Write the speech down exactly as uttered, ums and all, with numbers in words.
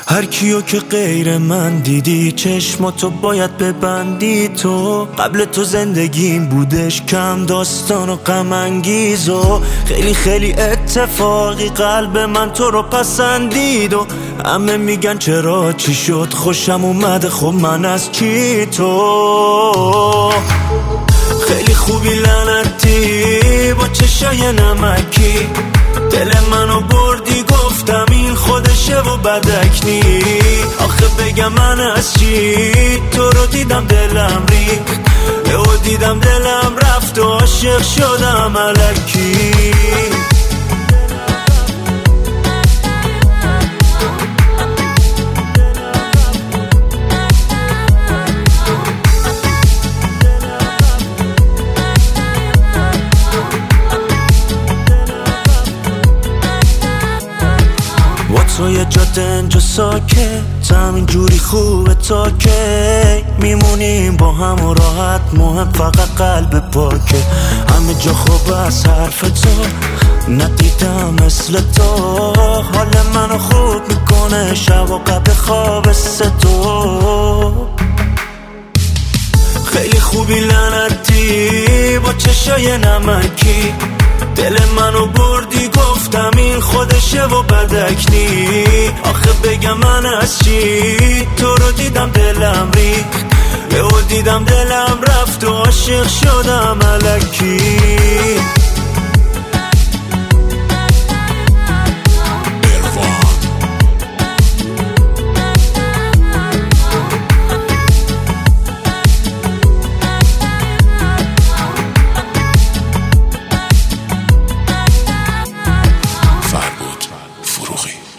هر کیو که غیر من دیدی چشماتو باید ببندی. تو قبل تو زندگیم بودش کم داستان و غم انگیز و خیلی خیلی اتفاقی قلب من تو رو پسندید و همه میگن چرا چی شد خوشم اومده. خب من از چی؟ تو خیلی خوبی لعنتی با چشای نمکی دل منو بردی، گفتم این خودشه و بدک نی. آخه بگم من از چی؟ تو رو دیدم دلم ریخت، یهو دیدم دلم رفت و عاشق شدم الکی. تو یه جاده اینجا ساکت همین جوری خوبه تا که میمونیم با هم و راحت، مهم فقط قلب پاکه. همه جا خوب از حرف تو ندیدم مثل تو، حال منو خوب میکنه شب و قبل خواب سه تو. خیلی خوبی لعنتی با چشای نمکی دل منو بردی، گفتم این خودشه و بدک نی. آخه بگم من از چی؟ تو رو دیدم دلم ریخت، یهو دیدم دلم رفت و عاشق شدم الکی. فروغی